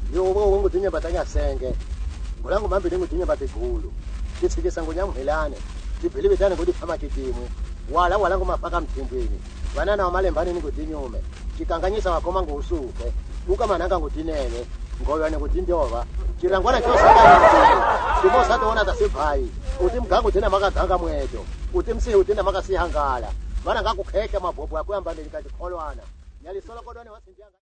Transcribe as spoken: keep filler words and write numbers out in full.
yo wo ngudinye batanya senge ngolangu mambili ngudinye batigulu titsikisa ngonyamhelane tibhili bitane ngudi phama kitimu wala wala ngomafaka mthimbweni banana wamalembane ningudinyume chikanganyisa wakoma ngusuke buka mananga ngudinene ngoyane kudindova chirangwana chosaka ndimo satona tasibhayi uti mgangu tena makaganga mwedo uti msi utina makasihangala bana ngakukheka mabhobho akuyamba ndikachikholwana nyalisolo kodwa ne wasinjanga